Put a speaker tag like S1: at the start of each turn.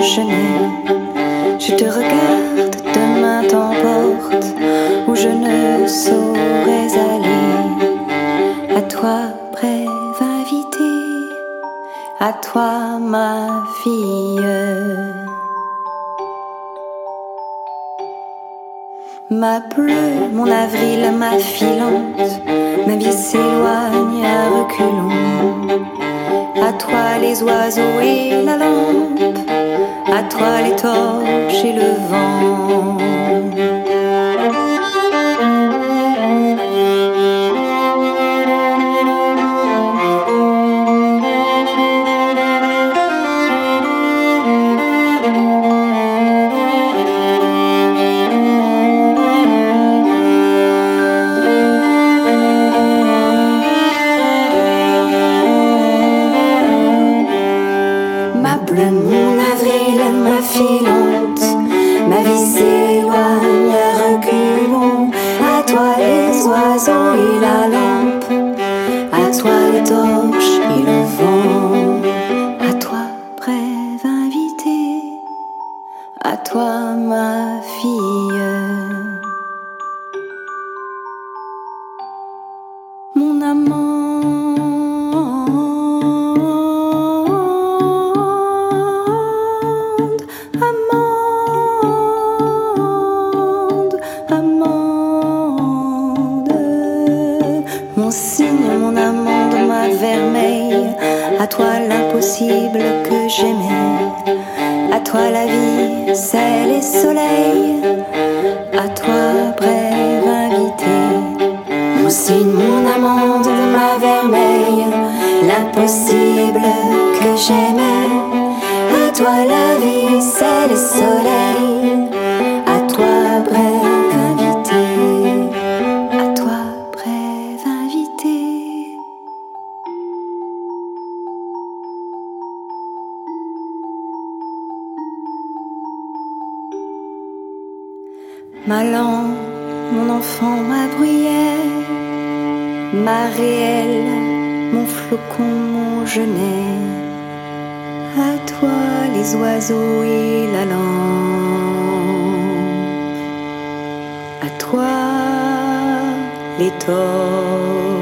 S1: genêt. Je te regarde, demain t'emporte où je ne saurais aller. À toi, brève invitée, à toi, ma fille. Ma bleue, mon avril, ma filante, ma vie s'éloigne à reculons. À toi les oiseaux et la lampe, à toi les torches et le vent. Mon avril, ma filante, ma vie s'éloigne à reculons. À toi les oiseaux et la lampe, à toi les torches et le vent. À toi, brève invitée, à toi ma fille. Mon amant, mon cygne, mon amande, ma vermeille, à toi l'impossible que j'aimais, à toi la vie, ciel et soleil, à toi brève invitée. Mon cygne, mon amande, ma vermeille, l'impossible que j'aimais, à toi la vie, ciel et soleil, à toi brève invitée, à toi brève invitée. Ma lampe, mon enfant, ma bruyère, ma réelle, mon flocon, mon genêt, à toi les oiseaux et la lampe, à toi les torches